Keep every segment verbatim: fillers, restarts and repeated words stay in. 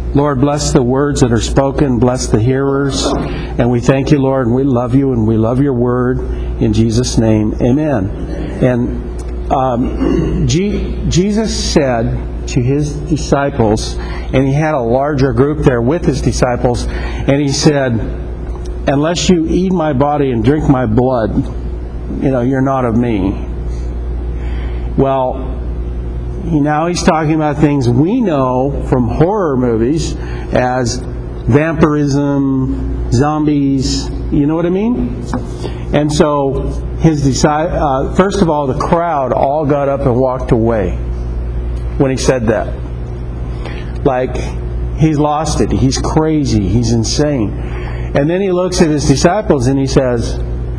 Lord, bless the words that are spoken. Bless the hearers. And we thank you, Lord, and we love you, and we love your word. In Jesus' name, amen. And um, G- Jesus said to his disciples, and he had a larger group there with his disciples, and he said, unless you eat my body and drink my blood, you know, you're not of me. Well, now he's talking about things we know from horror movies as vampirism, zombies, you know what I mean? And so, his disciples, uh, first of all, the crowd all got up and walked away when he said that. Like, he's lost it, he's crazy, he's insane. And then he looks at his disciples and he says,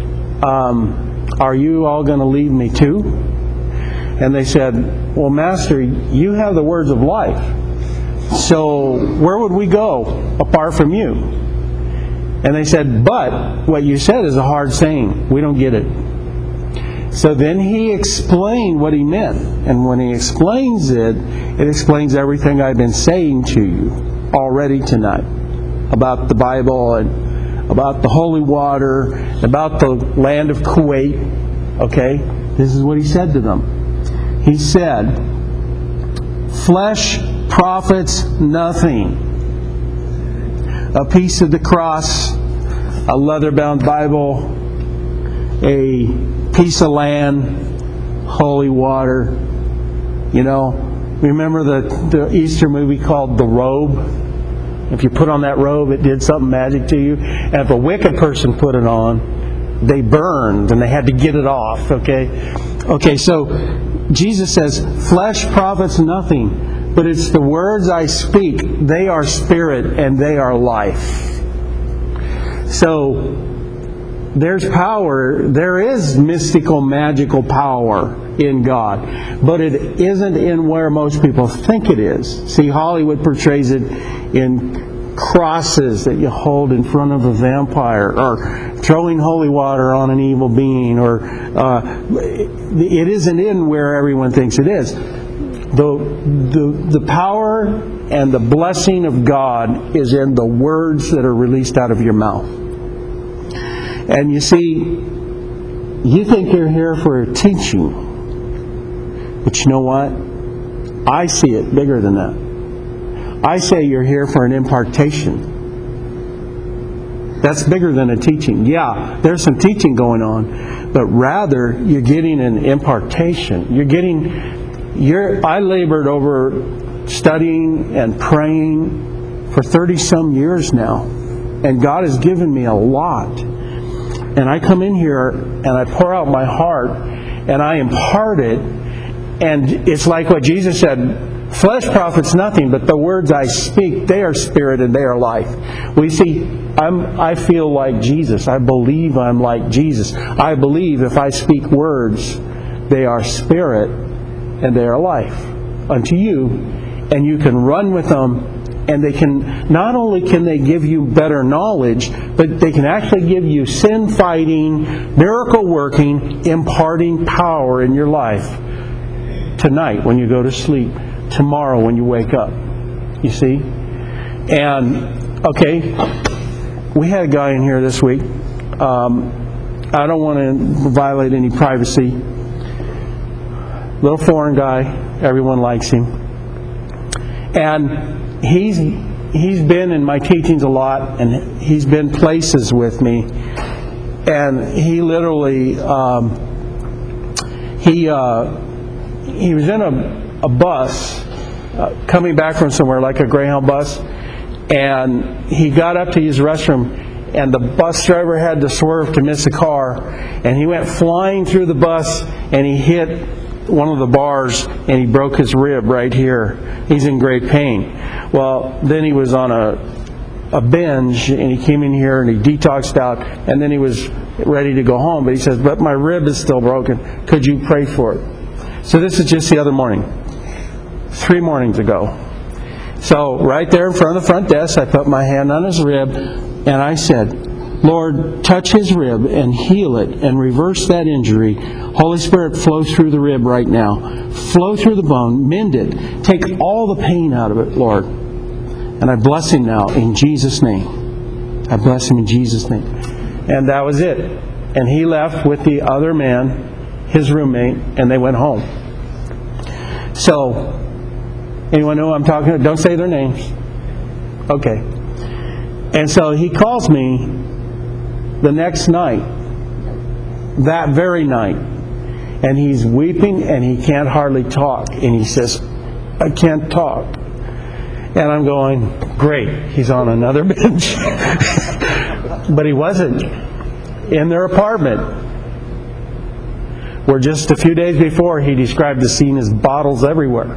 um, are you all going to leave me too? And they said, well, Master, you have the words of life. So where would we go apart from you? And they said, but what you said is a hard saying. We don't get it. So then he explained what he meant. And when he explains it, it explains everything I've been saying to you already tonight about the Bible and about the holy water, about the land of Kuwait. Okay? This is what he said to them. He said, flesh profits nothing. A piece of the cross, a leather-bound Bible, a piece of land, holy water. You know, remember the, the Easter movie called The Robe? If you put on that robe, it did something magic to you. And if a wicked person put it on, they burned and they had to get it off. Okay? Okay, so Jesus says, flesh profits nothing, but it's the words I speak. They are spirit and they are life. So, there's power, there is mystical, magical power in God, but it isn't in where most people think it is. See, Hollywood portrays it in crosses that you hold in front of a vampire, or throwing holy water on an evil being, or uh, it isn't in where everyone thinks it is. The, the, the power and the blessing of God is in the words that are released out of your mouth. And you see, you think you're here for teaching, but you know what? I see it bigger than that. I say you're here for an impartation. That's bigger than a teaching. Yeah, there's some teaching going on, but rather you're getting an impartation. You're getting, you're, I labored over studying and praying for thirty some years now, and God has given me a lot. And I come in here and I pour out my heart and I impart it, and it's like what Jesus said, flesh profits nothing, but the words I speak, they are spirit and they are life. We see, I'm, I feel like Jesus. I believe I'm like Jesus. I believe if I speak words, they are spirit and they are life unto you, and you can run with them. And they can, not only can they give you better knowledge, but they can actually give you sin-fighting, miracle-working, imparting power in your life. Tonight when you go to sleep. Tomorrow when you wake up. You see? And, okay, we had a guy in here this week. Um, I don't want to violate any privacy. Little foreign guy. Everyone likes him. And He's he's been in my teachings a lot, and he's been places with me, and he literally um, he uh, he was in a a bus uh, coming back from somewhere, like a Greyhound bus, and he got up to use the restroom, and the bus driver had to swerve to miss a car, and he went flying through the bus, and he hit one of the bars, and he broke his rib right here. He's in great pain. Well, then he was on a a binge, and he came in here and he detoxed out, and then he was ready to go home. But he says, but my rib is still broken. Could you pray for it? So this is just the other morning. Three mornings ago. So right there in front of the front desk, I put my hand on his rib, and I said, Lord, touch his rib and heal it and reverse that injury. Holy Spirit, flow through the rib right now. Flow through the bone, mend it. Take all the pain out of it, Lord. And I bless him now in Jesus' name. I bless him in Jesus' name. And that was it. And he left with the other man, his roommate, and they went home. So, anyone know who I'm talking about? Don't say their names. Okay. And so he calls me the next night, that very night, and he's weeping and he can't hardly talk. And he says, I can't talk. And I'm going, great, he's on another bench. But he wasn't. In their apartment, where just a few days before he described the scene as bottles everywhere.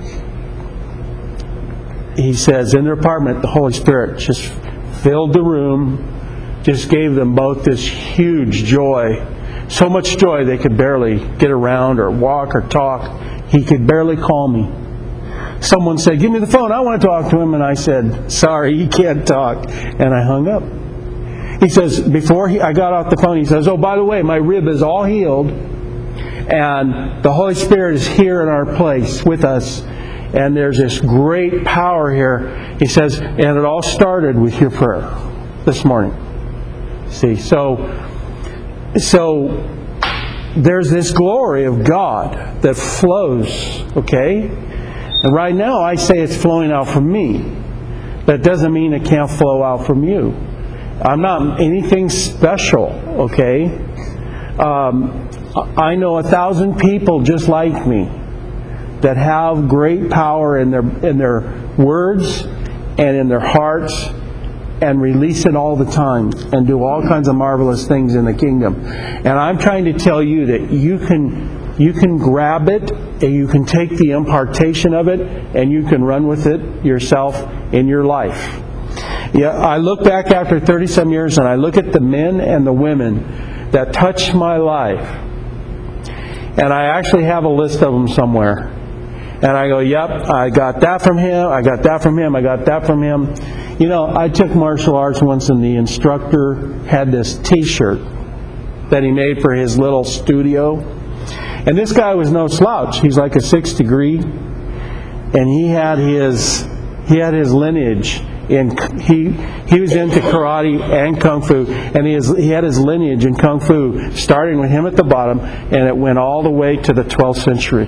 He says, in their apartment, the Holy Spirit just filled the room, just gave them both this huge joy. So much joy they could barely get around or walk or talk. He could barely call me. Someone said, give me the phone, I want to talk to him. And I said, sorry, you can't talk. And I hung up. He says, before he, I got off the phone, he says, oh, by the way, my rib is all healed. And the Holy Spirit is here in our place with us. And there's this great power here. He says, and it all started with your prayer this morning. See, so, so there's this glory of God that flows, okay? And right now I say it's flowing out from me. That doesn't mean it can't flow out from you. I'm not anything special, okay? Um, I know a thousand people just like me that have great power in their in their words and in their hearts and release it all the time and do all kinds of marvelous things in the kingdom. And I'm trying to tell you that you can you can grab it and you can take the impartation of it and you can run with it yourself in your life. Yeah, I look back after thirty-some years and I look at the men and the women that touched my life. And I actually have a list of them somewhere. And I go, yep, I got that from him, I got that from him, I got that from him. You know, I took martial arts once and the instructor had this t-shirt that he made for his little studio. And this guy was no slouch. He's like a sixth degree. And he had his he had his lineage in he he was into karate and kung fu, and he has, he had his lineage in kung fu starting with him at the bottom, and it went all the way to the twelfth century.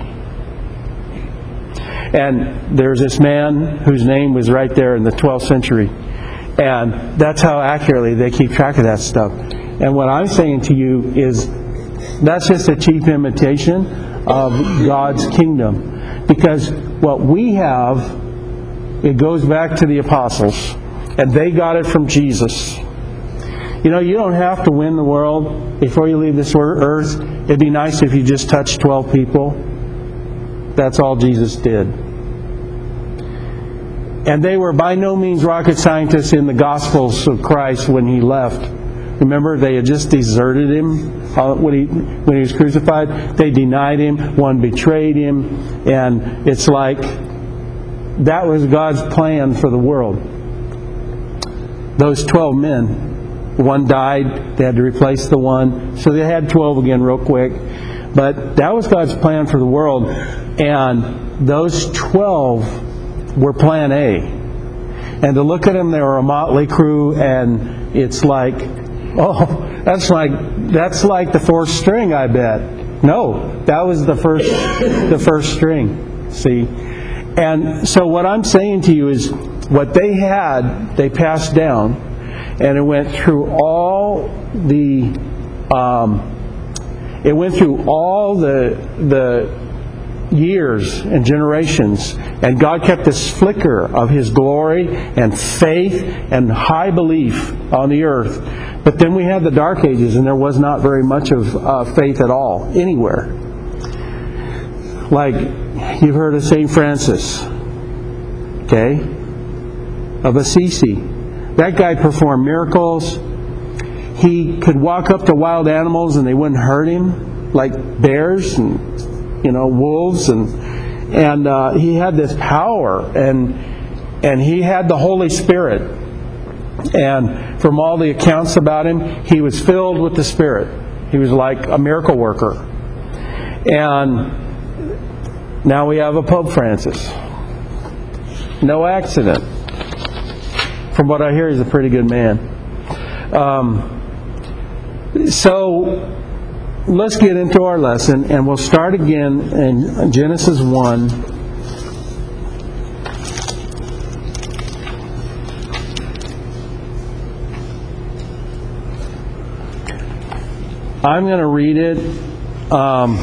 And there's this man whose name was right there in the twelfth century, and that's how accurately they keep track of that stuff. And what I'm saying to you is that's just a cheap imitation of God's kingdom, because what we have, it goes back to the apostles, and they got it from Jesus. You know, you don't have to win the world before you leave this earth. It'd be nice if you just touched twelve people. That's all Jesus did. And they were by no means rocket scientists in the Gospels of Christ when He left. Remember, they had just deserted Him when he when he was crucified. They denied Him. One betrayed Him. And it's like that was God's plan for the world. Those twelve men, one died, they had to replace the one, so they had twelve again real quick. But that was God's plan for the world, and those twelve were plan A. And to look at them, they were a motley crew, and it's like, oh, that's like that's like the fourth string, I bet. No, that was the first the first string. See? And so what I'm saying to you is what they had, they passed down, and it went through all the um, it went through all the the years and generations, and God kept this flicker of His glory and faith and high belief on the earth. But then we had the Dark Ages, and there was not very much of uh, faith at all anywhere. Like, you've heard of Saint Francis, okay, of Assisi. That guy performed miracles. He could walk up to wild animals and they wouldn't hurt him, like bears and, you know, wolves, and and uh, he had this power, and and he had the Holy Spirit. And from all the accounts about him, he was filled with the Spirit. He was like a miracle worker. And now we have a Pope Francis. No accident. From what I hear, he's a pretty good man. Um, so let's get into our lesson, and we'll start again in Genesis one. I'm going to read it. Um,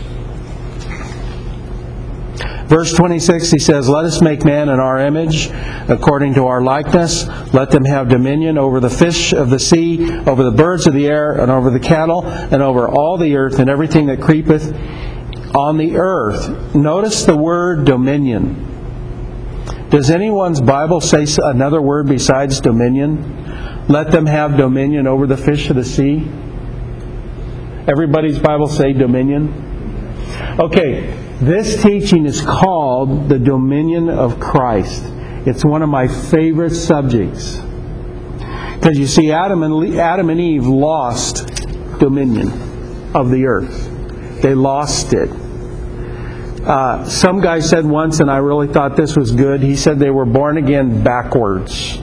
verse twenty-six, he says, "Let us make man in our image, according to our likeness. Let them have dominion over the fish of the sea, over the birds of the air, and over the cattle, and over all the earth, and everything that creepeth on the earth." Notice the word dominion. Does anyone's Bible say another word besides dominion? Let them have dominion over the fish of the sea. Everybody's Bible say dominion? Okay, this teaching is called the dominion of Christ. It's one of my favorite subjects. Because you see, Adam and, Adam and Eve lost dominion of the earth. They lost it. Uh, some guy said once, and I really thought this was good, he said they were born again backwards.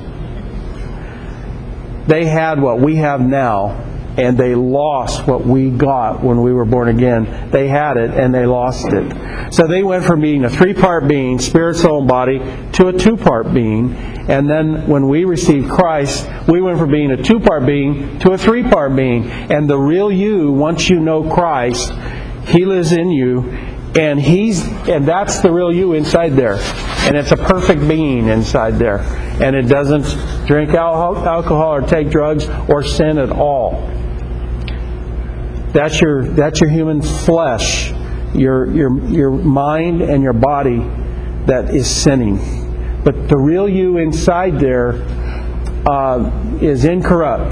They had what we have now, and they lost what we got when we were born again. They had it, and they lost it. So they went from being a three-part being, spirit, soul, and body, to a two-part being. And then when we received Christ, we went from being a two-part being to a three-part being. And the real you, once you know Christ, He lives in you, and He's and that's the real you inside there. And it's a perfect being inside there. And it doesn't drink alcohol or take drugs or sin at all. That's your that's your human flesh, your your your mind and your body that is sinning. But the real you inside there uh, is incorrupt.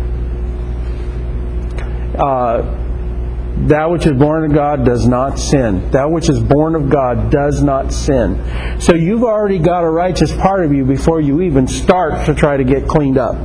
Uh, that which is born of God does not sin. That which is born of God does not sin. So you've already got a righteous part of you before you even start to try to get cleaned up.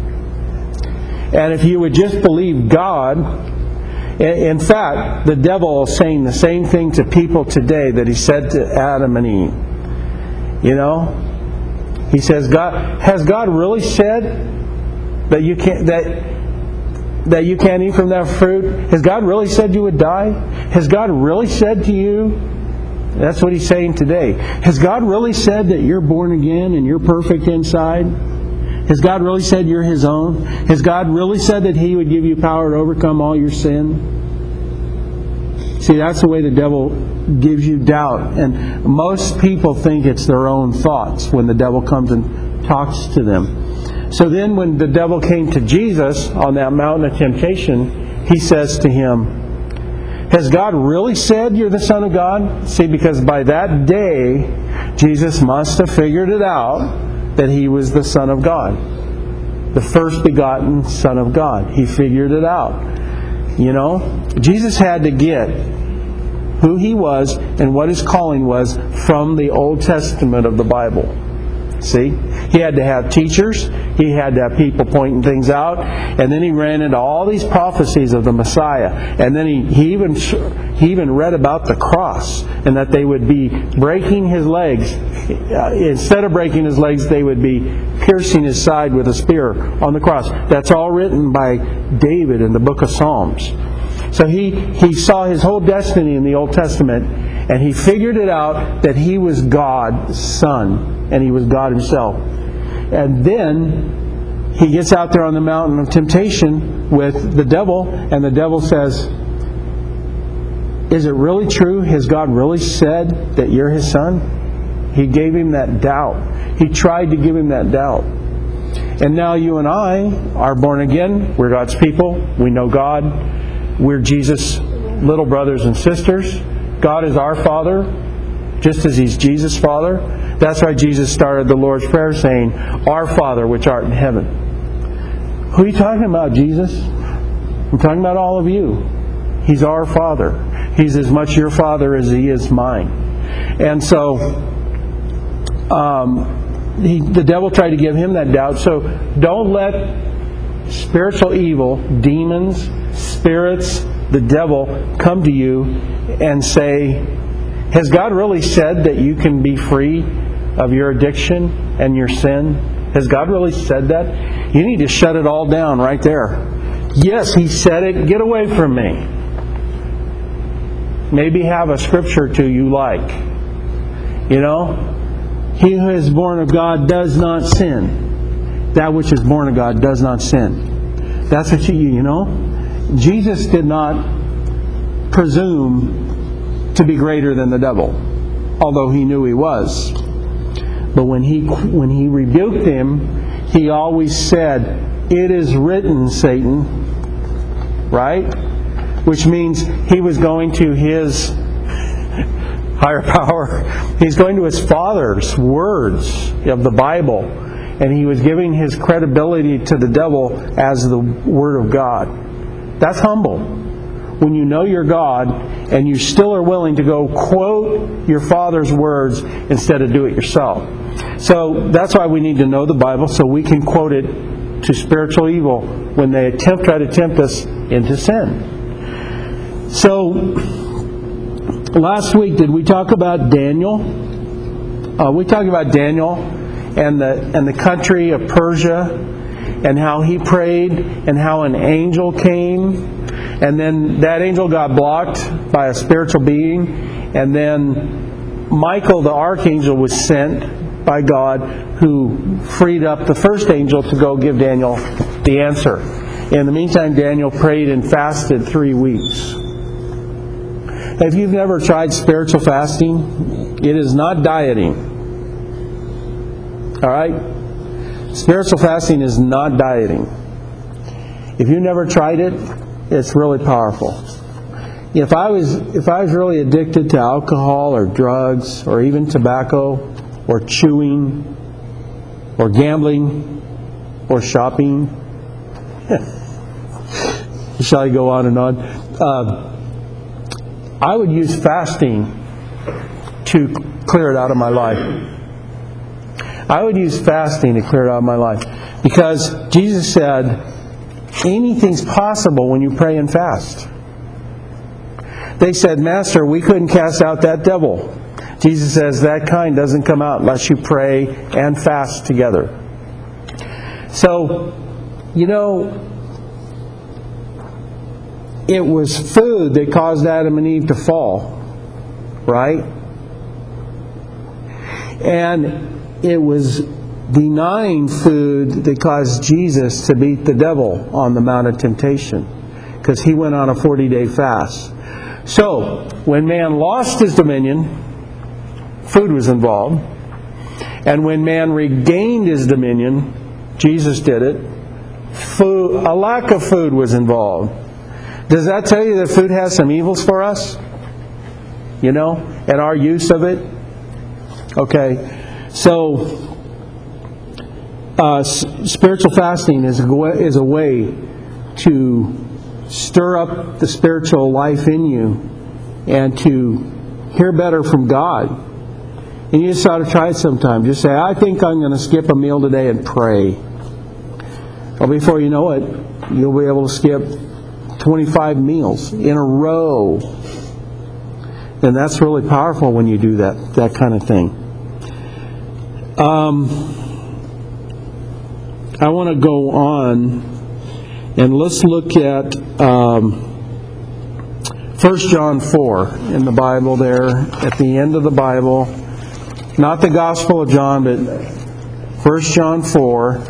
And if you would just believe God. In fact, the devil is saying the same thing to people today that he said to Adam and Eve. You know? He says, God, has God really said that you can't that that you can't eat from that fruit? Has God really said you would die? Has God really said to you? That's what he's saying today. Has God really said that you're born again and you're perfect inside? Has God really said you're His own? Has God really said that He would give you power to overcome all your sin? See, that's the way the devil gives you doubt. And most people think it's their own thoughts when the devil comes and talks to them. So then when the devil came to Jesus on that mountain of temptation, he says to him, has God really said you're the Son of God? See, because by that day, Jesus must have figured it out that He was the Son of God. The first begotten Son of God. He figured it out. You know, Jesus had to get who He was and what His calling was from the Old Testament of the Bible. See? He had to have teachers. He had to have people pointing things out. And then He ran into all these prophecies of the Messiah. And then he, he even he even read about the cross. And that they would be breaking His legs. Uh, instead of breaking His legs, they would be piercing His side with a spear on the cross. That's all written by David in the book of Psalms. So he, he saw His whole destiny in the Old Testament. And He figured it out that He was God's Son. And He was God Himself. And then He gets out there on the mountain of temptation with the devil. And the devil says, is it really true? Has God really said that you're His Son? He gave him that doubt. He tried to give him that doubt. And now you and I are born again. We're God's people. We know God. We're Jesus' little brothers and sisters. God is our Father, just as He's Jesus' Father. That's why Jesus started the Lord's Prayer saying, Our Father which art in heaven. Who are you talking about, Jesus? I'm talking about all of you. He's our Father. He's as much your Father as He is mine. And so um, he, the devil tried to give him that doubt. So don't let spiritual evil, demons, spirits, the devil come to you and say, has God really said that you can be free of your addiction and your sin? Has God really said that? You need to shut it all down right there. Yes, He said it. Get away from me. Maybe have a scripture to you like. You know? He who is born of God does not sin. That which is born of God does not sin. That's what you, you know? Jesus did not presume to be greater than the devil, although He knew he was. But when he when he rebuked him, He always said, "It is written, Satan." Right? Which means He was going to His higher power. He's going to His Father's words of the Bible. And He was giving His credibility to the devil as the Word of God. That's humble. When you know your God and you still are willing to go quote your Father's words instead of do it yourself. So that's why we need to know the Bible, so we can quote it to spiritual evil when they attempt try to tempt us into sin. So last week, did we talk about Daniel? Uh, we talked about Daniel and the and the country of Persia, and how he prayed, and how an angel came, and then that angel got blocked by a spiritual being, and then Michael the archangel was sent by God, who freed up the first angel to go give Daniel the answer. In the meantime, Daniel prayed and fasted three weeks. If you've never tried spiritual fasting, it is not dieting. Alright? Spiritual fasting is not dieting. If you've never tried it, it's really powerful. If I was if I was really addicted to alcohol or drugs or even tobacco or chewing or gambling or shopping, shall I go on and on? Uh, I would use fasting to clear it out of my life. I would use fasting to clear it out of my life. Because Jesus said, anything's possible when you pray and fast. They said, Master, we couldn't cast out that devil. Jesus says, that kind doesn't come out unless you pray and fast together. So, you know, it was food that caused Adam and Eve to fall, right? And it was denying food that caused Jesus to beat the devil on the Mount of Temptation, because He went on a forty-day fast. So, when man lost his dominion, food was involved. And when man regained his dominion, Jesus did it, food, a lack of food was involved. Does that tell you that food has some evils for us? You know, and our use of it? Okay, so uh, spiritual fasting is a, is a way to stir up the spiritual life in you and to hear better from God. And you just ought to try it sometime. Just say, I think I'm going to skip a meal today and pray. Well, before you know it, you'll be able to skip twenty-five meals in a row. And that's really powerful when you do that, that kind of thing. Um, I want to go on and let's look at um, First John four in the Bible there, at the end of the Bible. Not the Gospel of John, but First John four.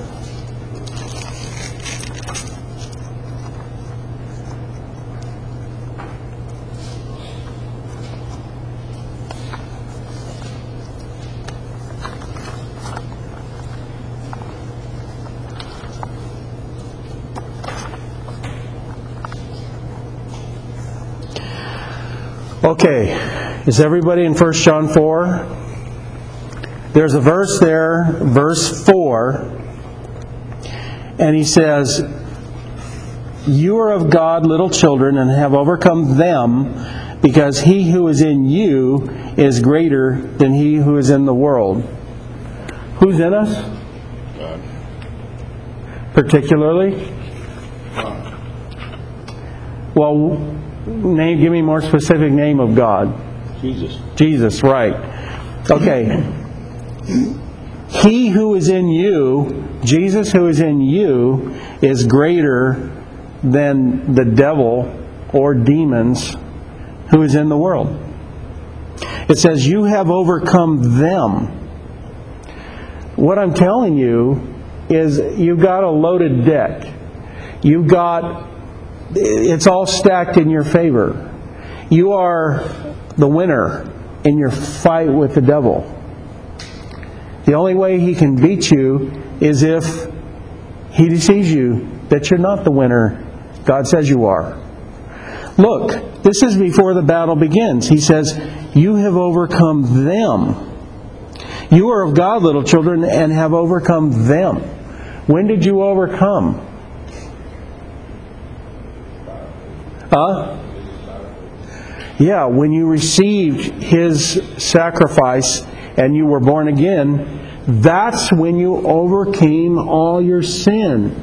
Okay, is everybody in First John four? There's a verse there, verse four, and he says, you are of God, little children, and have overcome them, because he who is in you is greater than he who is in the world. Who's in us? God. Particularly? God. Well, name, give me a more specific name of God. Jesus. Jesus, right. Okay. he who is in you, Jesus who is in you, is greater than the devil or demons who is in the world. It says, you have overcome them. What I'm telling you is you've got a loaded deck. You've got, it's all stacked in your favor. You are the winner in your fight with the devil. The only way he can beat you is if he deceives you that you're not the winner God says you are. Look, this is before the battle begins. He says, you have overcome them. You are of God, little children, and have overcome them. When did you overcome? Huh? Yeah, when you received His sacrifice and you were born again, that's when you overcame all your sin.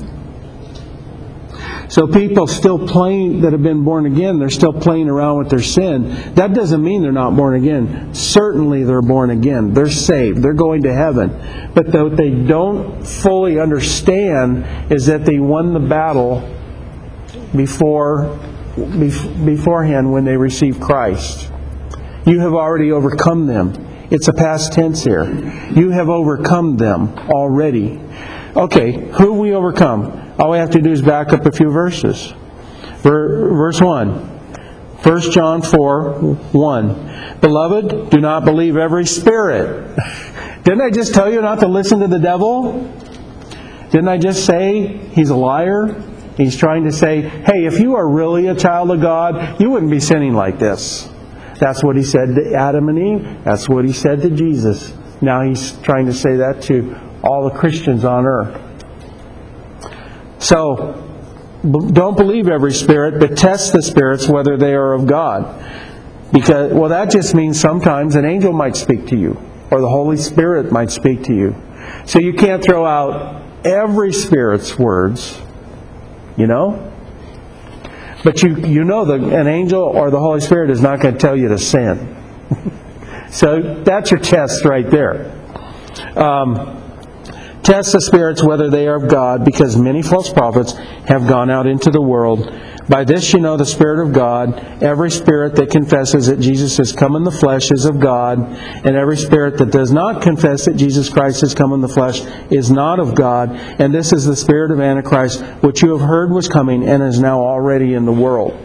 So people still playing that have been born again, they're still playing around with their sin. That doesn't mean they're not born again. Certainly they're born again. They're saved. They're going to heaven. But what they don't fully understand is that they won the battle before beforehand when they received Christ. You have already overcome them. It's a past tense here. You have overcome them already. Okay, who have we overcome? All we have to do is back up a few verses. Verse one. First John four one. Beloved, do not believe every spirit. Didn't I just tell you not to listen to the devil? Didn't I just say he's a liar? He's trying to say, hey, if you are really a child of God, you wouldn't be sinning like this. That's what he said to Adam and Eve. That's what he said to Jesus. Now he's trying to say that to all the Christians on earth. So, don't believe every spirit, but test the spirits whether they are of God. Because, well, that just means sometimes an angel might speak to you, or the Holy Spirit might speak to you. So you can't throw out every spirit's words, you know? But you you know that an angel or the Holy Spirit is not going to tell you to sin. So that's your test right there. Um, test the spirits whether they are of God, because many false prophets have gone out into the world. By this you know the Spirit of God. Every spirit that confesses that Jesus has come in the flesh is of God, and every spirit that does not confess that Jesus Christ has come in the flesh is not of God. And this is the spirit of Antichrist, which you have heard was coming and is now already in the world.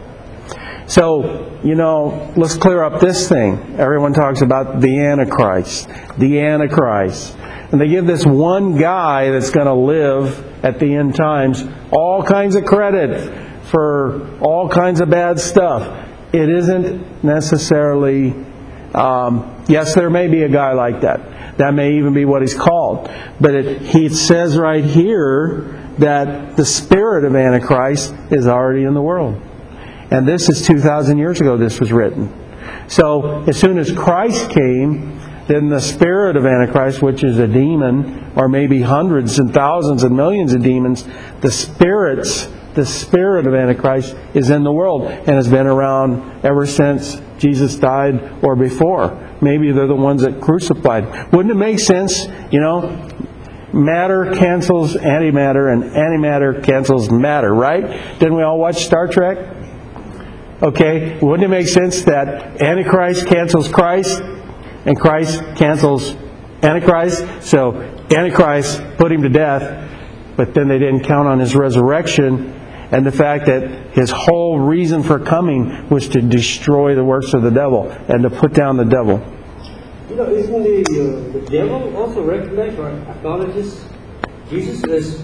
So, you know, let's clear up this thing. Everyone talks about the Antichrist. The Antichrist. And they give this one guy that's going to live at the end times all kinds of credit for all kinds of bad stuff. It isn't necessarily... Um, yes, there may be a guy like that. That may even be what he's called. But it, he says right here that the spirit of Antichrist is already in the world. And this is two thousand years ago this was written. So as soon as Christ came, then the spirit of Antichrist, which is a demon, or maybe hundreds and thousands and millions of demons, the spirits, the spirit of Antichrist is in the world and has been around ever since Jesus died or before. Maybe they're the ones that crucified. Wouldn't it make sense, you know, matter cancels antimatter and antimatter cancels matter, right? Didn't we all watch Star Trek? Okay, wouldn't it make sense that Antichrist cancels Christ and Christ cancels Antichrist? So Antichrist put him to death, but then they didn't count on his resurrection and the fact that his whole reason for coming was to destroy the works of the devil and to put down the devil. You know, isn't the, uh, the devil also recognized or acknowledges Jesus as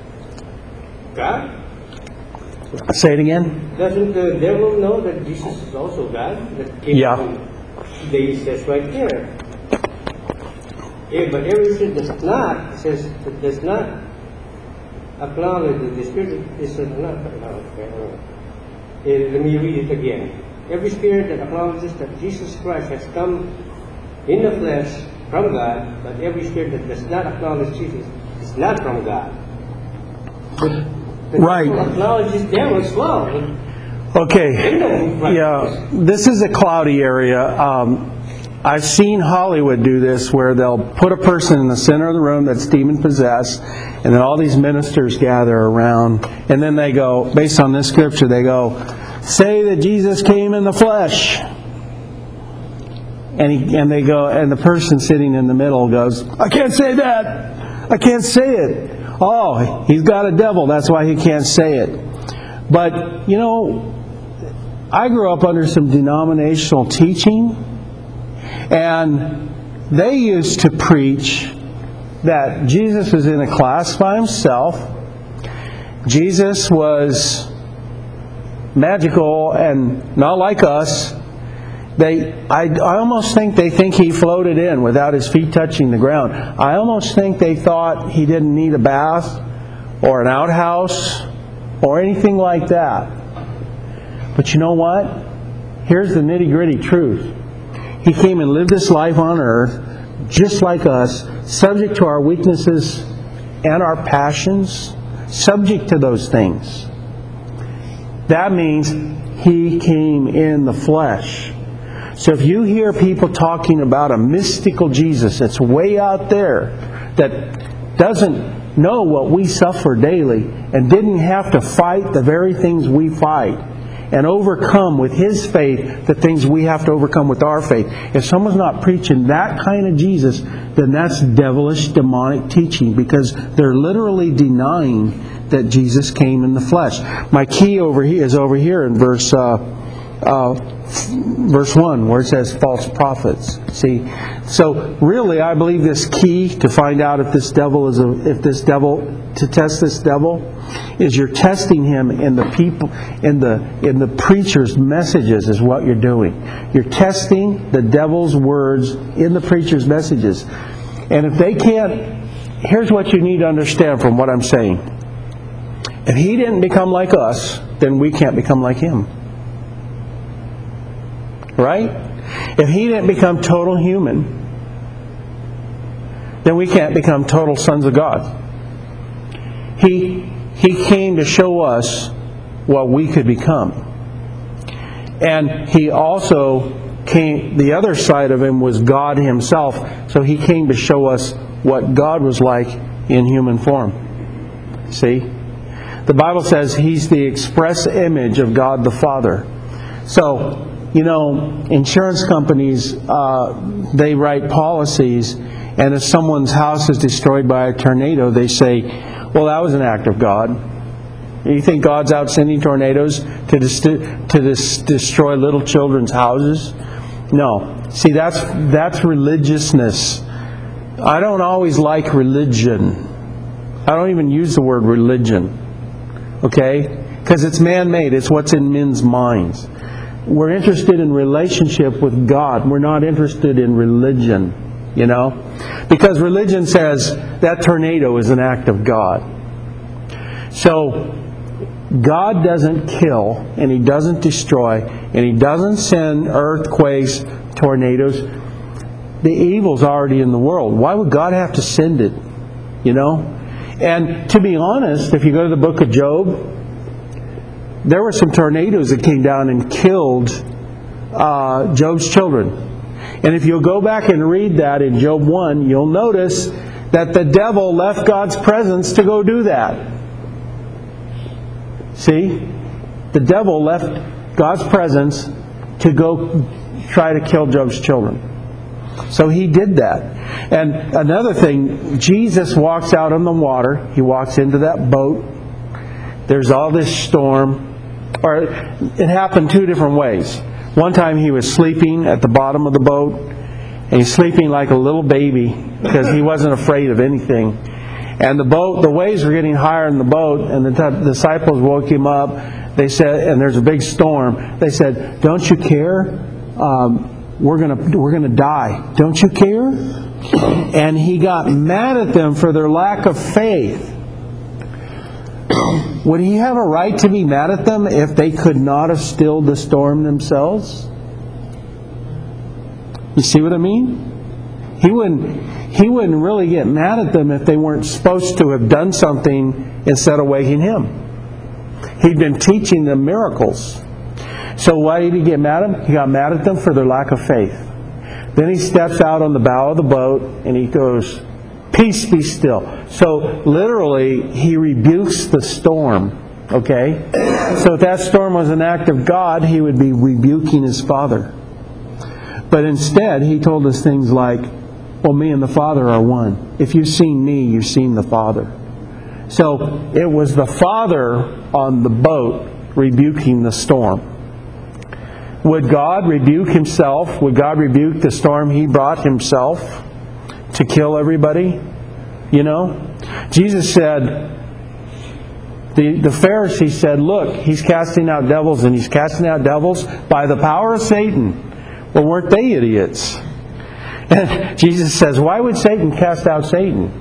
God? Say it again? Doesn't the devil know that Jesus is also God? That came Yeah. from the says right there. Yeah, but every spirit does not, it says, it does not acknowledge that the Spirit is not acknowledged. Okay, let me read it again. Every spirit that acknowledges that Jesus Christ has come in the flesh from God, but every spirit that does not acknowledge Jesus is not from God. But the Right. devil acknowledges them as well. Okay. Yeah, this is a cloudy area. Um, I've seen Hollywood do this where they'll put a person in the center of the room that's demon-possessed, and then all these ministers gather around, and then they go, based on this scripture, they go, say that Jesus came in the flesh. And, he, and they go, and the person sitting in the middle goes, I can't say that. I can't say it. Oh, he's got a devil. That's why he can't say it. But, you know, I grew up under some denominational teaching, and they used to preach that Jesus was in a class by himself. Jesus was magical and not like us. They, I, I almost think they think he floated in without his feet touching the ground. I almost think they thought he didn't need a bath or an outhouse or anything like that. But you know what? Here's the nitty-gritty truth. He came and lived this life on earth just like us, subject to our weaknesses and our passions, subject to those things. That means he came in the flesh. So if you hear people talking about a mystical Jesus that's way out there, that doesn't know what we suffer daily and didn't have to fight the very things we fight and overcome with his faith the things we have to overcome with our faith. If someone's not preaching that kind of Jesus, then that's devilish, demonic teaching, because they're literally denying that Jesus came in the flesh. My key over here is over here in verse uh, uh, verse one, where it says false prophets. See, so really, I believe this key to find out if this devil is a, if this devil to test this devil is you're testing him in the people in the in the preacher's messages is what you're doing. You're testing the devil's words in the preacher's messages, and if they can't, here's what you need to understand from what I'm saying. If he didn't become like us, then we can't become like him. Right? If he didn't become total human, then we can't become total sons of God. He He came to show us what we could become. And He also came, the other side of Him was God Himself. So He came to show us what God was like in human form. See? The Bible says He's the express image of God the Father. So, you know, insurance companies, uh, they write policies, and if someone's house is destroyed by a tornado, they say, well, that was an act of God. You think God's out sending tornadoes to dis- to dis- destroy little children's houses? No. See, that's that's religiousness. I don't always like religion. I don't even use the word religion. Okay? Because it's man-made. It's what's in men's minds. We're interested in relationship with God. We're not interested in religion. You know? Because religion says that tornado is an act of God. So, God doesn't kill, and He doesn't destroy, and He doesn't send earthquakes, tornadoes. The evil's already in the world. Why would God have to send it? You know? And to be honest, if you go to the book of Job, there were some tornadoes that came down and killed uh, Job's children. And if you'll go back and read that in Job one, you'll notice that the devil left God's presence to go do that. See? The devil left God's presence to go try to kill Job's children. So he did that. And another thing, Jesus walks out on the water. He walks into that boat. There's all this storm. Or it happened two different ways. One time he was sleeping at the bottom of the boat, and he's sleeping like a little baby because he wasn't afraid of anything. And the boat, the waves were getting higher in the boat, and the t- disciples woke him up. They said, and there's a big storm. They said, "Don't you care? Um, we're gonna we're gonna die. Don't you care?" And he got mad at them for their lack of faith. Would he have a right to be mad at them if they could not have stilled the storm themselves? You see what I mean? He wouldn't, he wouldn't really get mad at them if they weren't supposed to have done something instead of waking him. He'd been teaching them miracles. So why did he get mad at them? He got mad at them for their lack of faith. Then he steps out on the bow of the boat and he goes, "Peace, be still." So literally, he rebukes the storm. Okay? So if that storm was an act of God, he would be rebuking his Father. But instead, he told us things like, "Well, me and the Father are one. If you've seen me, you've seen the Father." So it was the Father on the boat rebuking the storm. Would God rebuke himself? Would God rebuke the storm he brought himself to kill everybody? You know? Jesus said, the, the Pharisees said, "Look, he's casting out devils, and he's casting out devils by the power of Satan." Well, weren't they idiots? And Jesus says, "Why would Satan cast out Satan?"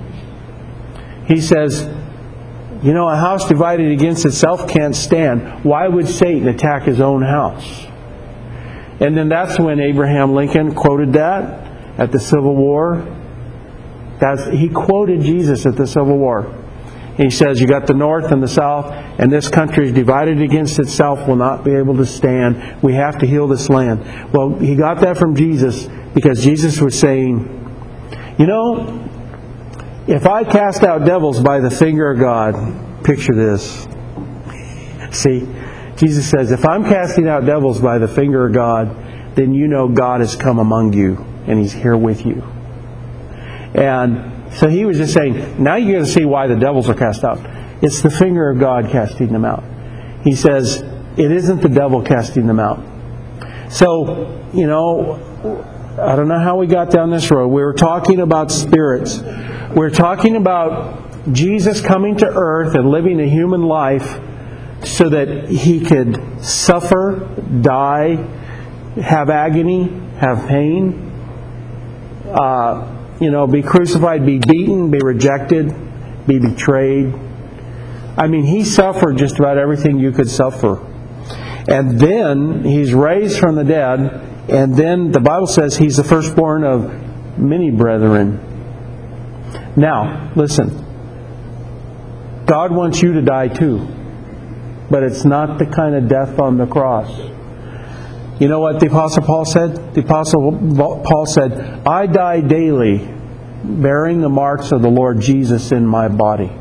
He says, "You know, a house divided against itself can't stand. Why would Satan attack his own house?" And then that's when Abraham Lincoln quoted that at the Civil War. That's, he quoted Jesus at the Civil War. He says, "You got the North and the South, and this country is divided against itself, will not be able to stand. We have to heal this land." Well, he got that from Jesus because Jesus was saying, you know, if I cast out devils by the finger of God, picture this. See, Jesus says, if I'm casting out devils by the finger of God, then you know God has come among you and He's here with you. And so he was just saying, now you're going to see why the devils are cast out. It's the finger of God casting them out. He says, it isn't the devil casting them out. So, you know, I don't know how we got down this road. We were talking about spirits. We're talking about Jesus coming to earth and living a human life so that He could suffer, die, have agony, have pain, uh, you know, be crucified, be beaten, be rejected, be betrayed. I mean, He suffered just about everything you could suffer. And then He's raised from the dead, and then the Bible says He's the firstborn of many brethren. Now, listen. God wants you to die too. But it's not the kind of death on the cross. You know what the Apostle Paul said? The Apostle Paul said, "I die daily, bearing the marks of the Lord Jesus in my body."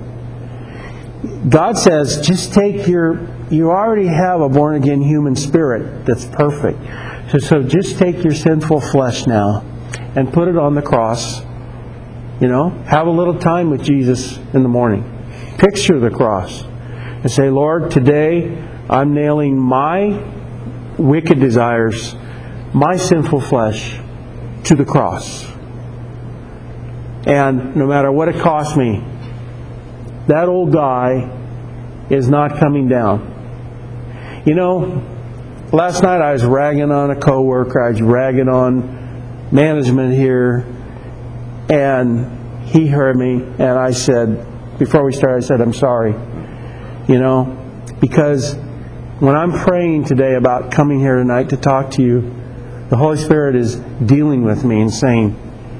God says, just take your... You already have a born-again human spirit that's perfect. So, so just take your sinful flesh now and put it on the cross. You know, have a little time with Jesus in the morning. Picture the cross. And say, "Lord, today I'm nailing my wicked desires, my sinful flesh, to the cross. And no matter what it costs me, that old guy is not coming down." You know, last night I was ragging on a coworker, I was ragging on management here, and he heard me, and I said, before we started, I said, "I'm sorry." You know, because when I'm praying today about coming here tonight to talk to you, the Holy Spirit is dealing with me and saying,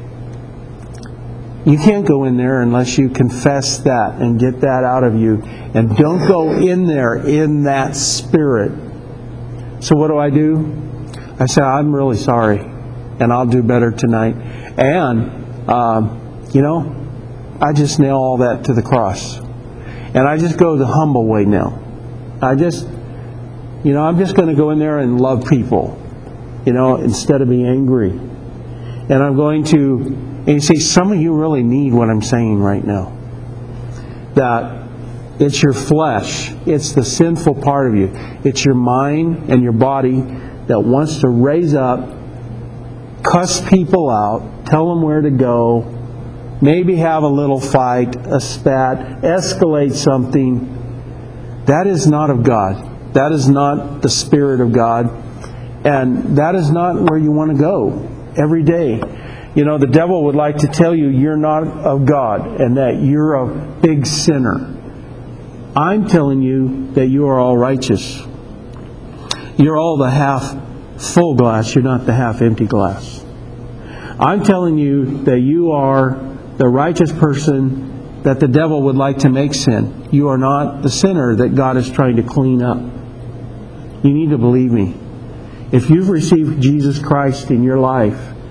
you can't go in there unless you confess that and get that out of you. And don't go in there in that spirit. So what do I do? I say, "I'm really sorry, and I'll do better tonight." And, um, you know, I just nail all that to the cross. And I just go the humble way now. I just, you know, I'm just going to go in there and love people, you know, instead of being angry. And I'm going to, and you see, some of you really need what I'm saying right now. That it's your flesh, it's the sinful part of you. It's your mind and your body that wants to raise up, cuss people out, tell them where to go, maybe have a little fight, a spat, escalate something. That is not of God. That is not the Spirit of God. And that is not where you want to go every day. You know, the devil would like to tell you you're not of God and that you're a big sinner. I'm telling you that you are all righteous. You're all the half full glass. You're not the half empty glass. I'm telling you that you are the righteous person that the devil would like to make sin. You are not the sinner that God is trying to clean up. You need to believe me. If you've received Jesus Christ in your life,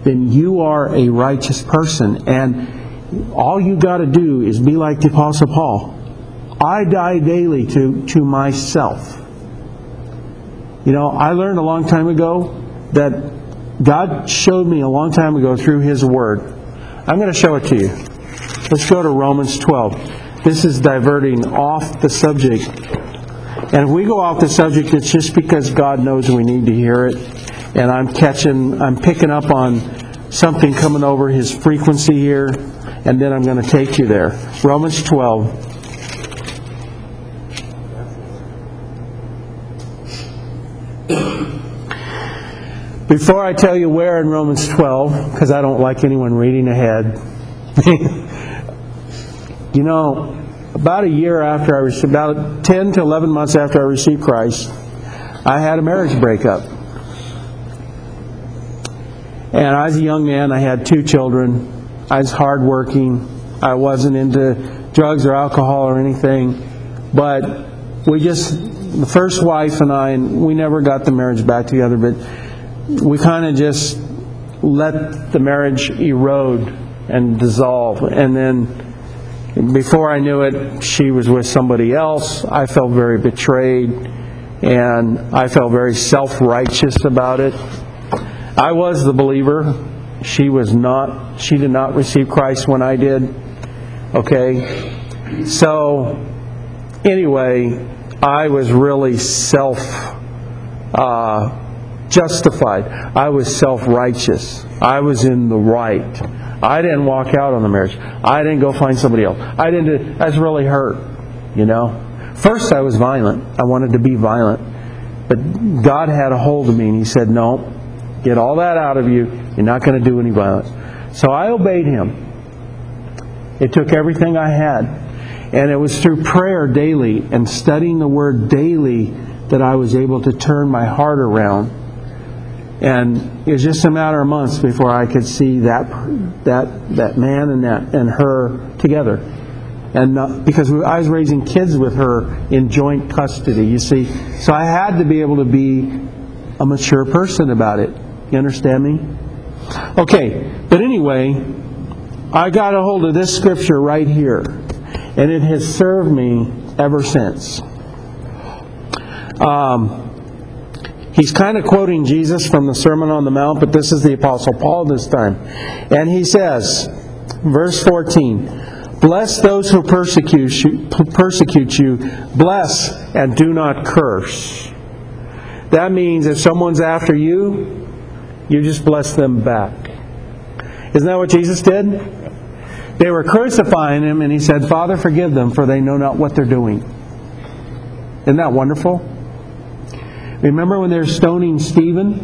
then you are a righteous person. And all you got to do is be like the Apostle Paul. I die daily to, to myself. You know, I learned a long time ago that God showed me a long time ago through His Word. I'm going to show it to you. Let's go to Romans twelve. This is diverting off the subject. And if we go off the subject, it's just because God knows we need to hear it. And I'm catching, I'm picking up on something coming over His frequency here. And then I'm going to take you there. Romans twelve. Before I tell you where in Romans twelve, because I don't like anyone reading ahead, you know, about a year after I received, about ten to eleven months after I received Christ, I had a marriage breakup. And I was a young man, I had two children, I was hardworking, I wasn't into drugs or alcohol or anything, but we just, the first wife and I, and we never got the marriage back together, but we kind of just let the marriage erode and dissolve. And then before I knew it, she was with somebody else. I felt very betrayed, and I felt very self-righteous about it. I was the believer. She was not. She did not receive Christ when I did. Okay? So, anyway, I was really self uh justified. I was self-righteous. I was in the right. I didn't walk out on the marriage. I didn't go find somebody else. I didn't. I was really hurt, you know. First, I was violent. I wanted to be violent, but God had a hold of me, and He said, "No, get all that out of you. You're not going to do any violence." So I obeyed Him. It took everything I had, and it was through prayer daily and studying the Word daily that I was able to turn my heart around. And it was just a matter of months before I could see that that that man and that and her together, and uh, because I was raising kids with her in joint custody, you see, so I had to be able to be a mature person about it. You understand me? Okay, but anyway, I got a hold of this scripture right here, and it has served me ever since. Um. He's kind of quoting Jesus from the Sermon on the Mount, but this is the Apostle Paul this time. And he says, verse fourteen, "Bless those who persecute you, persecute you. Bless and do not curse." That means if someone's after you, you just bless them back. Isn't that what Jesus did? They were crucifying Him, and He said, "Father, forgive them, for they know not what they're doing." Isn't that wonderful? Remember when they were stoning Stephen?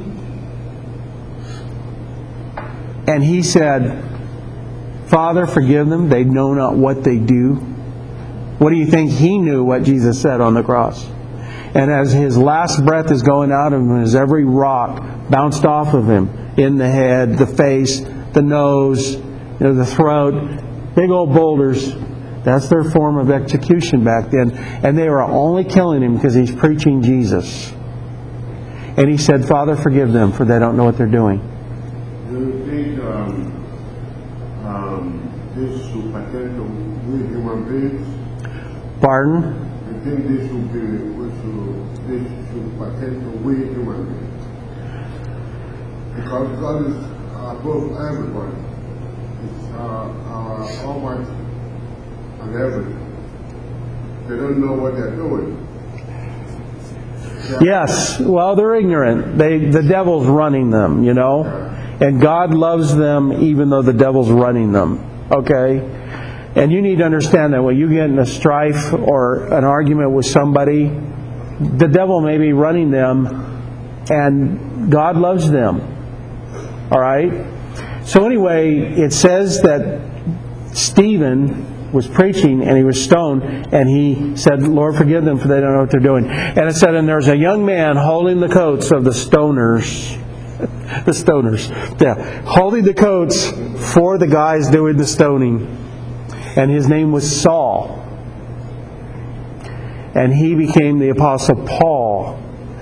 And he said, "Father, forgive them. They know not what they do." What do you think he knew what Jesus said on the cross? And as his last breath is going out of him, as every rock bounced off of him, in the head, the face, the nose, you know, the throat, big old boulders, that's their form of execution back then. And they were only killing him because he's preaching Jesus. And he said, "Father, forgive them, for they don't know what they're doing." Do you think um, um, this should pertain to we human beings? Pardon? I think this should be we should, this should pertain to we human beings. Because God is above everybody. It's uh, our Almighty and everything. They don't know what they're doing. Yes, well, they're ignorant. They, the devil's running them, you know. And God loves them even though the devil's running them. Okay? And you need to understand that when you get in a strife or an argument with somebody, the devil may be running them and God loves them. Alright? So anyway, it says that Stephen was preaching and he was stoned, and he said, "Lord, forgive them, for they don't know what they're doing." And it said, and there's a young man holding the coats of the stoners. the stoners. Yeah. Holding the coats for the guys doing the stoning. And his name was Saul. And he became the Apostle Paul.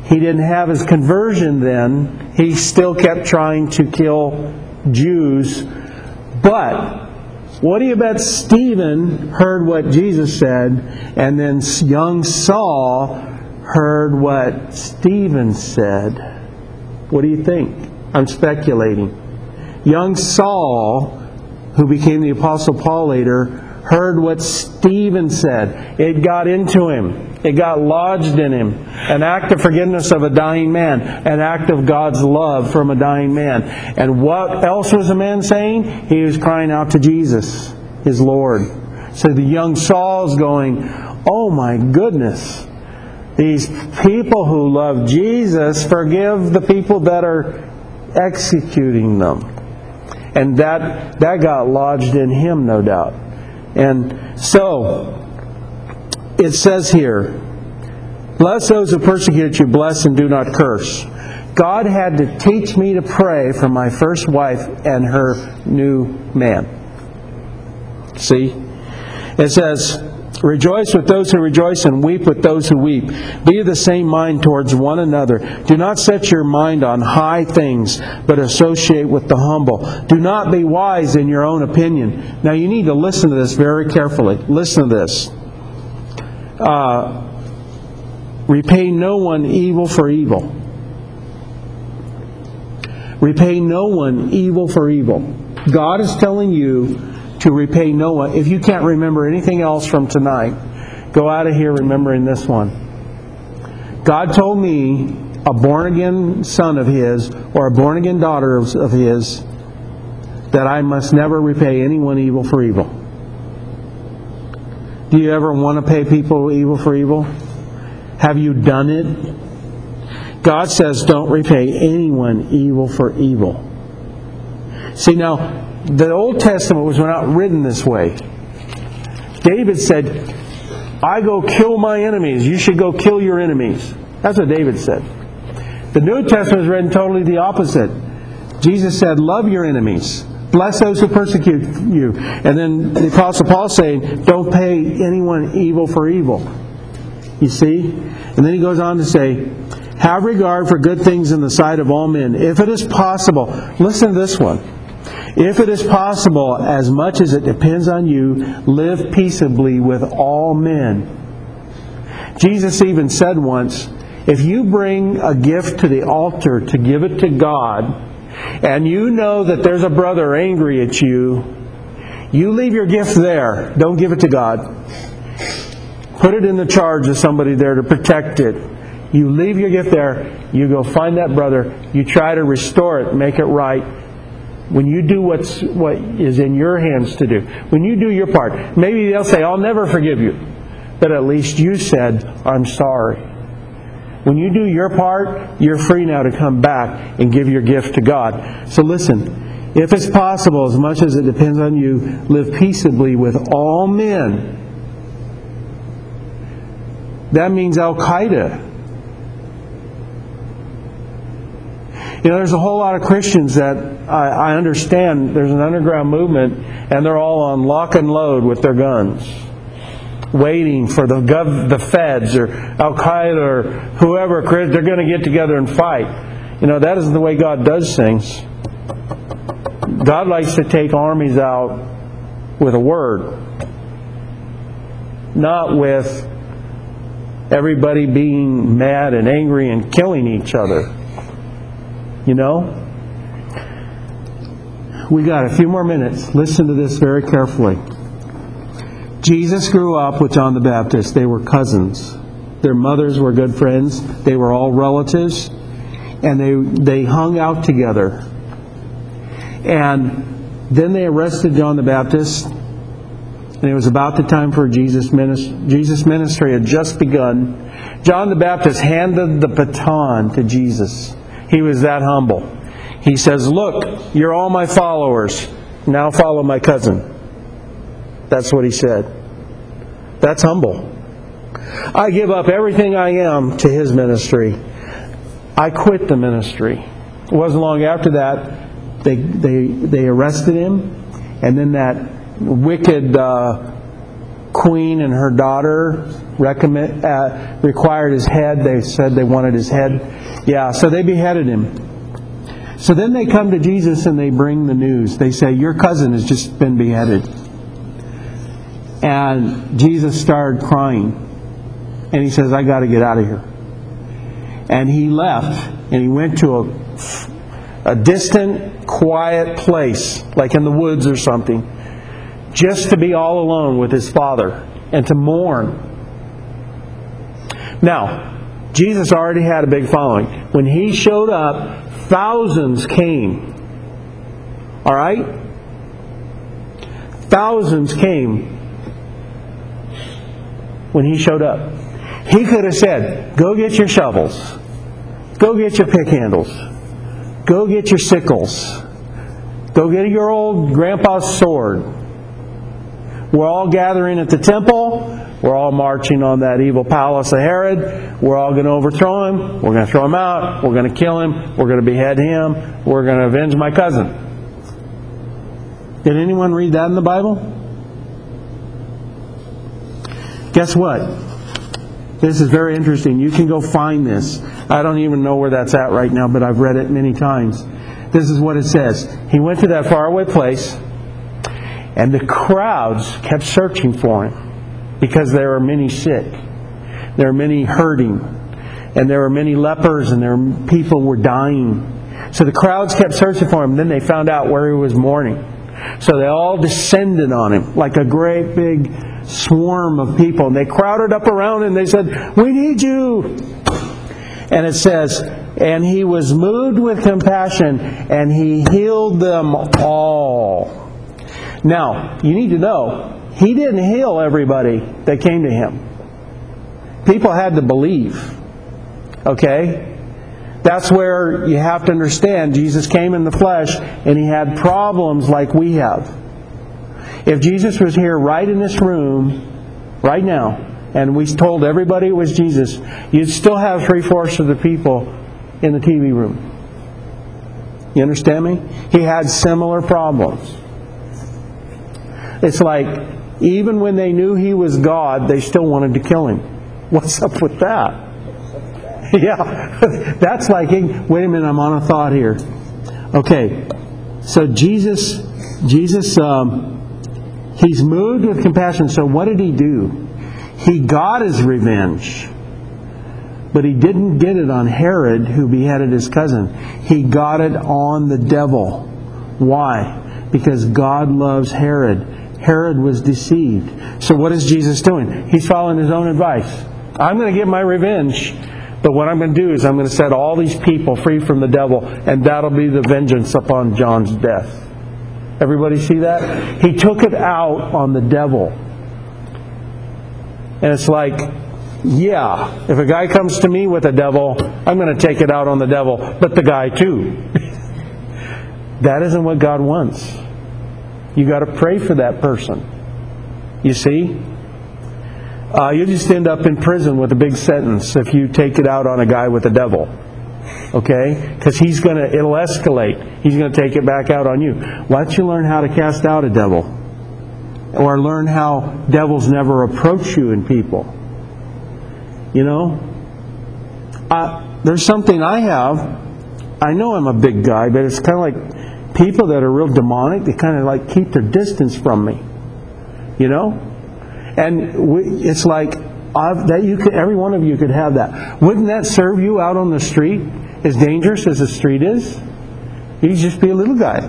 He didn't have his conversion then. He still kept trying to kill Jews. But what do you bet Stephen heard what Jesus said, and then young Saul heard what Stephen said? What do you think? I'm speculating. Young Saul, who became the Apostle Paul later, heard what Stephen said. It got into him. It got lodged in him. An act of forgiveness of a dying man. An act of God's love from a dying man. And what else was the man saying? He was crying out to Jesus, his Lord. So the young Saul's going, oh my goodness. These people who love Jesus forgive the people that are executing them. And that, that got lodged in him, no doubt. And so, it says here, bless those who persecute you, bless and do not curse. God had to teach me to pray for my first wife and her new man. See? It says, rejoice with those who rejoice and weep with those who weep. Be of the same mind towards one another. Do not set your mind on high things, but associate with the humble. Do not be wise in your own opinion. Now you need to listen to this very carefully. Listen to this. Uh, repay no one evil for evil. Repay no one evil for evil. God is telling you to repay no one. If you can't remember anything else from tonight, go out of here remembering this one. God told me, a born-again son of His, or a born-again daughter of, of His, that I must never repay anyone evil for evil. Do you ever want to pay people evil for evil? Have you done it? God says don't repay anyone evil for evil. See, now, the Old Testament was not written this way. David said, I go kill my enemies. You should go kill your enemies. That's what David said. The New Testament is written totally the opposite. Jesus said, love your enemies. Bless those who persecute you. And then the Apostle Paul is saying, don't pay anyone evil for evil. You see? And then he goes on to say, have regard for good things in the sight of all men. If it is possible, listen to this one. If it is possible, as much as it depends on you, live peaceably with all men. Jesus even said once, if you bring a gift to the altar to give it to God, and you know that there's a brother angry at you, you leave your gift there. Don't give it to God. Put it in the charge of somebody there to protect it. You leave your gift there. You go find that brother. You try to restore it, make it right. When you do what's what is in your hands to do. When you do your part. Maybe they'll say, I'll never forgive you. But at least you said, I'm sorry. When you do your part, you're free now to come back and give your gift to God. So listen, if it's possible, as much as it depends on you, live peaceably with all men. That means Al-Qaeda. You know, there's a whole lot of Christians that I, I understand there's an underground movement and they're all on lock and load with their guns, waiting for the gov, the feds or Al-Qaeda or whoever, they're going to get together and fight. You know, that isn't the way God does things. God likes to take armies out with a word, not with everybody being mad and angry and killing each other. You know? We got a few more minutes. Listen to this very carefully. Jesus grew up with John the Baptist. They were cousins. Their mothers were good friends. They were all relatives. And they they hung out together. And then they arrested John the Baptist. And it was about the time for Jesus' ministry. Jesus' ministry had just begun. John the Baptist handed the baton to Jesus. He was that humble. He says, look, you're all my followers. Now follow my cousin. That's what he said. That's humble. I give up everything I am to his ministry. I quit the ministry. It wasn't long after that, they they, they arrested him. And then that wicked uh, queen and her daughter recommend, uh, required his head. They said they wanted his head. Yeah, so they beheaded him. So then they come to Jesus and they bring the news. They say, your cousin has just been beheaded. And Jesus started crying. And he says, I got to get out of here. And he left and he went to a, a distant, quiet place, like in the woods or something, just to be all alone with his Father and to mourn. Now, Jesus already had a big following. When he showed up, thousands came. All right? Thousands came when he showed up. He could have said, go get your shovels. Go get your pick handles. Go get your sickles. Go get your old grandpa's sword. We're all gathering at the temple. We're all marching on that evil palace of Herod. We're all going to overthrow him. We're going to throw him out. We're going to kill him. We're going to behead him. We're going to avenge my cousin. Did anyone read that in the Bible? Guess what? This is very interesting. You can go find this. I don't even know where that's at right now, but I've read it many times. This is what it says. He went to that faraway place, and the crowds kept searching for him because there were many sick. There were many hurting. And there were many lepers, and there were, people were dying. So the crowds kept searching for him. Then they found out where he was mourning. So they all descended on him like a great big swarm of people. And they crowded up around him and they said, we need you. And it says, and he was moved with compassion and he healed them all. Now, you need to know, he didn't heal everybody that came to him. People had to believe. Okay? That's where you have to understand Jesus came in the flesh and he had problems like we have. If Jesus was here right in this room, right now, and we told everybody it was Jesus, you'd still have three-fourths of the people in the T V room. You understand me? He had similar problems. It's like, even when they knew he was God, they still wanted to kill him. What's up with that? Yeah, that's like, wait a minute, I'm on a thought here. Okay, so Jesus, Jesus, um, he's moved with compassion. So what did he do? He got his revenge. But he didn't get it on Herod, who beheaded his cousin. He got it on the devil. Why? Because God loves Herod. Herod was deceived. So what is Jesus doing? He's following his own advice. I'm going to get my revenge. But what I'm going to do is I'm going to set all these people free from the devil, and that'll be the vengeance upon John's death. Everybody see that? He took it out on the devil. And it's like, yeah, if a guy comes to me with a devil, I'm going to take it out on the devil, but the guy too. That isn't what God wants. You got to pray for that person. You see? Uh, you just end up in prison with a big sentence if you take it out on a guy with a devil. Okay? Because he's going to, it'll escalate. He's going to take it back out on you. Why don't you learn how to cast out a devil? Or learn how devils never approach you in people. You know? Uh, there's something I have. I know I'm a big guy, but it's kind of like people that are real demonic, they kind of like keep their distance from me. You know? And we, it's like I've, that you could, every one of you could have that. Wouldn't that serve you out on the street? As dangerous as the street is, you just be a little guy.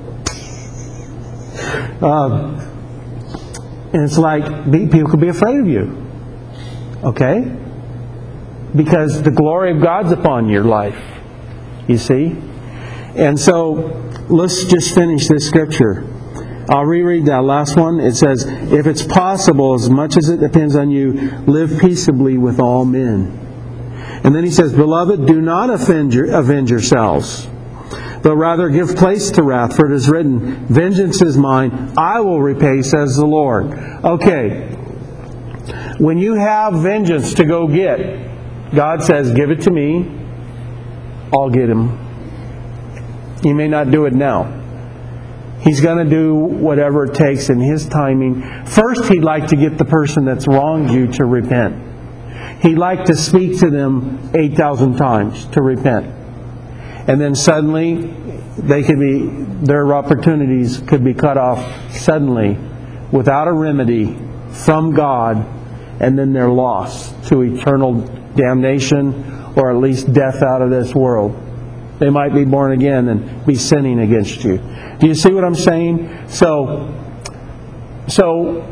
Um, and it's like people could be afraid of you. Okay? Because the glory of God's upon your life. You see? And so let's just finish this scripture. I'll reread that last one. It says, if it's possible, as much as it depends on you, live peaceably with all men. And then he says, beloved, do not offend your, avenge yourselves, but rather give place to wrath, for it is written, vengeance is mine, I will repay, says the Lord. Okay, when you have vengeance to go get, God says, give it to me, I'll get him. You may not do it now. He's going to do whatever it takes in His timing. First, He'd like to get the person that's wronged you to repent. He'd like to speak to them eight thousand times to repent. And then suddenly, they could be, their opportunities could be cut off suddenly without a remedy from God, and then they're lost to eternal damnation or at least death out of this world. They might be born again and be sinning against you. Do you see what I'm saying? So, so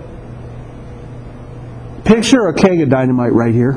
picture a keg of dynamite right here.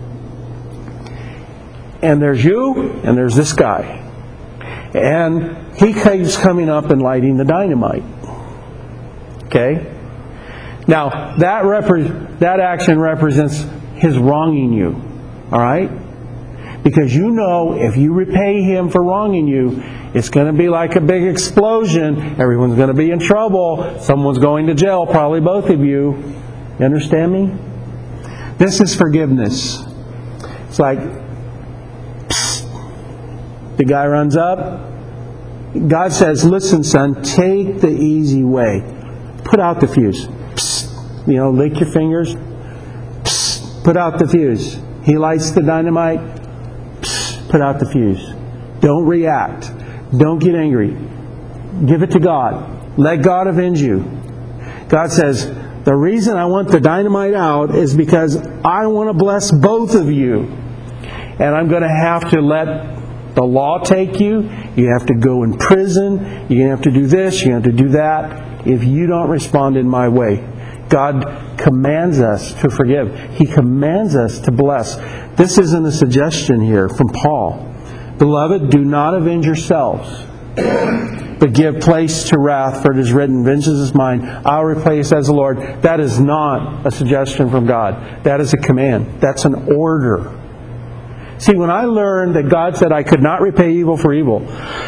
And there's you, and there's this guy. And he keeps coming up and lighting the dynamite. Okay? Now, that repre- that action represents his wronging you. Alright? Because you know if you repay him for wronging you, it's going to be like a big explosion. Everyone's going to be in trouble. Someone's going to jail, probably both of you. You understand me? This is forgiveness. It's like, psst. The guy runs up. God says, listen, son, take the easy way. Put out the fuse. Psst. You know, lick your fingers. Psst. Put out the fuse. He lights the dynamite. Psst. Put out the fuse. Don't react. Don't get angry. Give it to God. Let God avenge you. God says, the reason I want the dynamite out is because I want to bless both of you. And I'm going to have to let the law take you. You have to go in prison. You're going to have to do this. You're going to have to do that if you don't respond in my way. God commands us to forgive. He commands us to bless. This isn't a suggestion here from Paul. Beloved, do not avenge yourselves, but give place to wrath, for it is written, vengeance is mine, I'll repay, says the Lord. That is not a suggestion from God. That is a command. That's an order. See, when I learned that God said I could not repay evil for evil,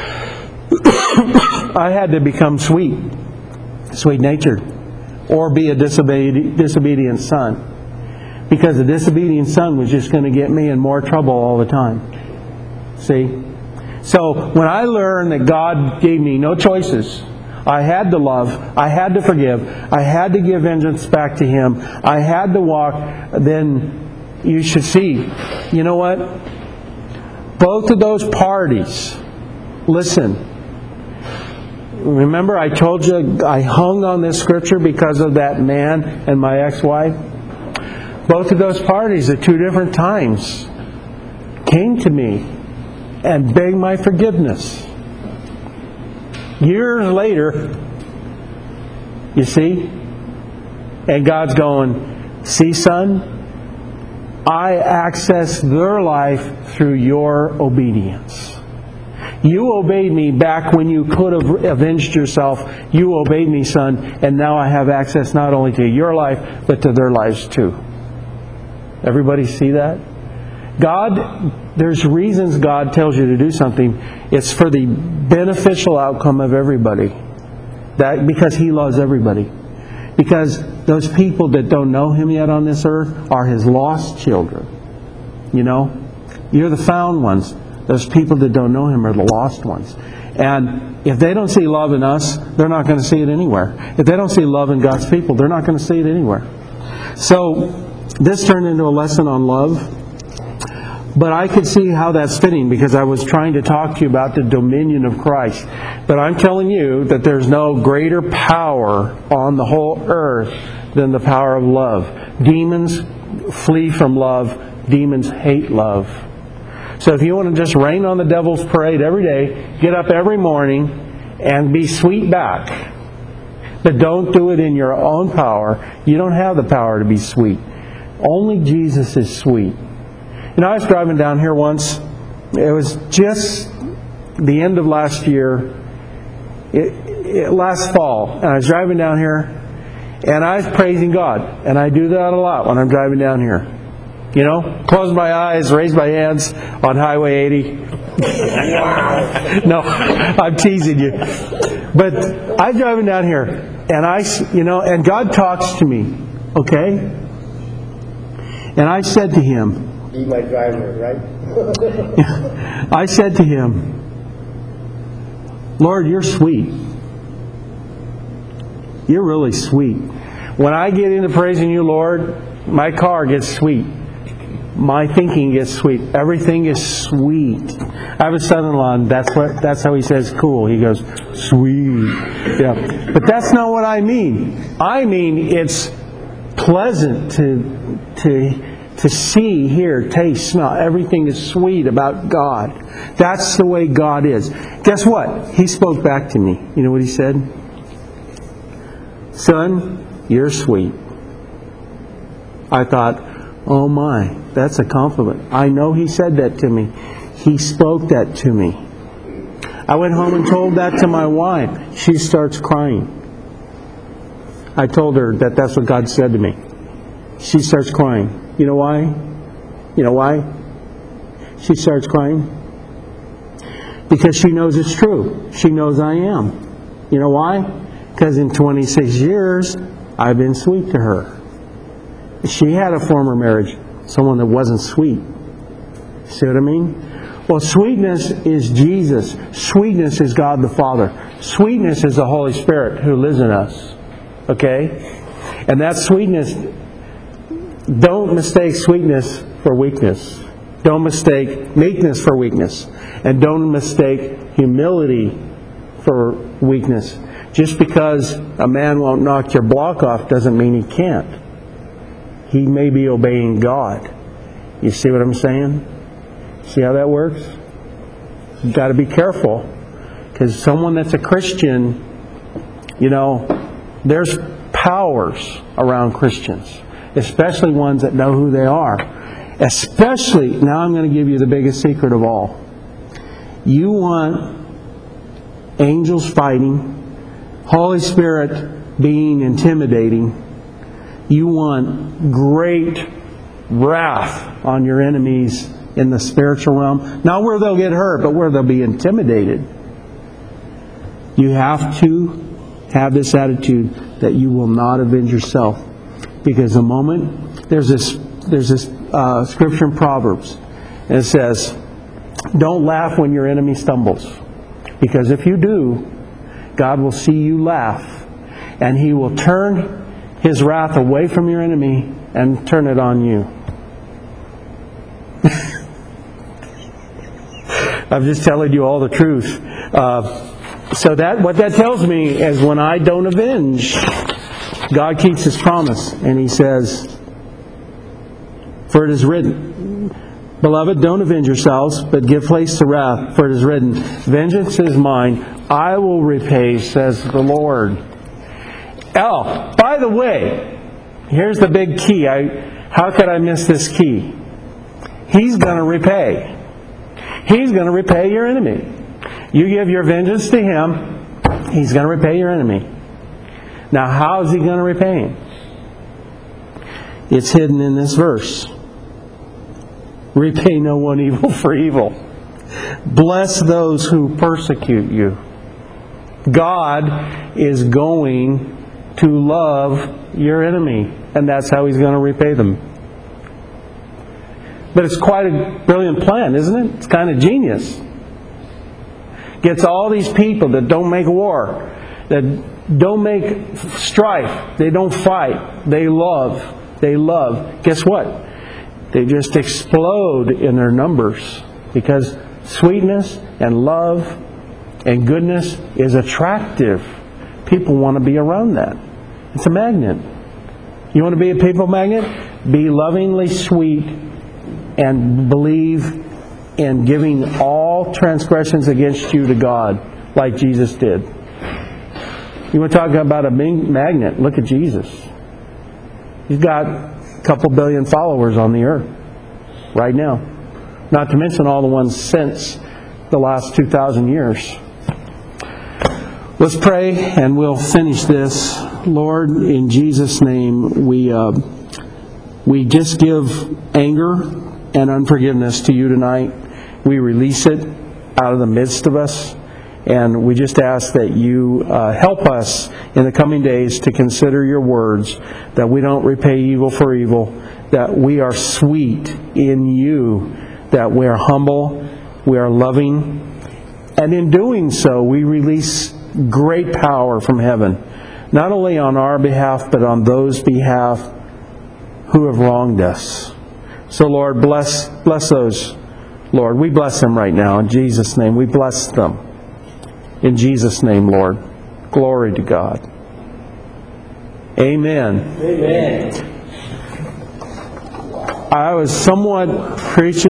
I had to become sweet, sweet-natured, or be a disobedient, disobedient son. Because a disobedient son was just going to get me in more trouble all the time. See? So when I learned that God gave me no choices, I had to love, I had to forgive, I had to give vengeance back to Him, I had to walk, then you should see, you know what? Both of those parties, listen, remember I told you I hung on this scripture because of that man and my ex-wife? Both of those parties at two different times came to me and begged my forgiveness. Years later, you see, and God's going, see, son, I access their life through your obedience. You obeyed me back when you could have avenged yourself. You obeyed me, son, and now I have access not only to your life, but to their lives too. Everybody see that? God, there's reasons God tells you to do something. It's for the beneficial outcome of everybody. That because He loves everybody. Because those people that don't know Him yet on this earth are His lost children. You know? You're the found ones. Those people that don't know Him are the lost ones. And if they don't see love in us, they're not going to see it anywhere. If they don't see love in God's people, they're not going to see it anywhere. So, this turned into a lesson on love. But I could see how that's fitting because I was trying to talk to you about the dominion of Christ. But I'm telling you that there's no greater power on the whole earth than the power of love. Demons flee from love. Demons hate love. So if you want to just rain on the devil's parade every day, get up every morning and be sweet back. But don't do it in your own power. You don't have the power to be sweet. Only Jesus is sweet. You know, I was driving down here once. It was just the end of last year, it, it, last fall. And I was driving down here, and I was praising God. And I do that a lot when I'm driving down here. You know, close my eyes, raise my hands on Highway eighty. No, I'm teasing you. But I'm driving down here, and I, you know, and God talks to me, okay? And I said to Him, Be my driver, right? I said to Him, Lord, you're sweet. you're really sweet. When I get into praising you, Lord, my car gets sweet. My thinking gets sweet. Everything is sweet. I have a son-in-law, and that's what that's how he says cool. He goes, sweet. Yeah. But that's not what I mean. I mean it's pleasant to to to see, hear, taste, smell. Everything is sweet about God. That's the way God is. Guess what? He spoke back to me. You know what he said? Son, you're sweet. I thought, oh my, that's a compliment. I know he said that to me. He spoke that to me. I went home and told that to my wife. She starts crying. I told her that that's what God said to me. She starts crying. You know why? You know why? She starts crying? Because she knows it's true. She knows I am. You know why? Because in twenty-six years, I've been sweet to her. She had a former marriage, someone that wasn't sweet. See what I mean? Well, sweetness is Jesus. Sweetness is God the Father. Sweetness is the Holy Spirit who lives in us. Okay? And that sweetness, don't mistake sweetness for weakness. Don't mistake meekness for weakness. And don't mistake humility for weakness. Just because a man won't knock your block off doesn't mean he can't. He may be obeying God. You see what I'm saying? See how that works? You've got to be careful. Because someone that's a Christian, you know, there's powers around Christians. Especially ones that know who they are. Especially, now I'm going to give you the biggest secret of all. You want angels fighting, Holy Spirit being intimidating. You want great wrath on your enemies in the spiritual realm. Not where they'll get hurt, but where they'll be intimidated. You have to have this attitude that you will not avenge yourself. Because the moment, there's this there's this uh, scripture in Proverbs, and it says, don't laugh when your enemy stumbles. Because if you do, God will see you laugh, and He will turn His wrath away from your enemy and turn it on you. I'm just telling you all the truth. Uh, so that what that tells me is when I don't avenge, God keeps His promise, and He says, for it is written, beloved, don't avenge yourselves, but give place to wrath, for it is written, vengeance is mine, I will repay, says the Lord. Oh, by the way, here's the big key. I, how could I miss this key? He's going to repay. He's going to repay your enemy. You give your vengeance to Him, He's going to repay your enemy. Now, how is He going to repay him? It's hidden in this verse. Repay no one evil for evil. Bless those who persecute you. God is going to love your enemy, and that's how He's going to repay them. But it's quite a brilliant plan, isn't it? It's kind of genius. Gets all these people that don't make war, that don't make strife, they don't fight, they love, they love. Guess what? They just explode in their numbers, because sweetness and love and goodness is attractive. People want to be around that. It's a magnet. You want to be a people magnet? Be lovingly sweet and believe in giving all transgressions against you to God, like Jesus did. You want to talk about a magnet? Look at Jesus. He's got a couple billion followers on the earth right now. Not to mention all the ones since the last two thousand years. Let's pray and we'll finish this. Lord, in Jesus' name, we uh, we just give anger and unforgiveness to You tonight. We release it out of the midst of us. And we just ask that You uh, help us in the coming days to consider Your words, that we don't repay evil for evil, that we are sweet in You, that we are humble, we are loving, and in doing so we release great power from heaven, not only on our behalf, but on those behalf who have wronged us. So Lord, bless bless those, Lord. We bless them right now in Jesus' name. We bless them. In Jesus' name, Lord. Glory to God. Amen. Amen. I was somewhat preaching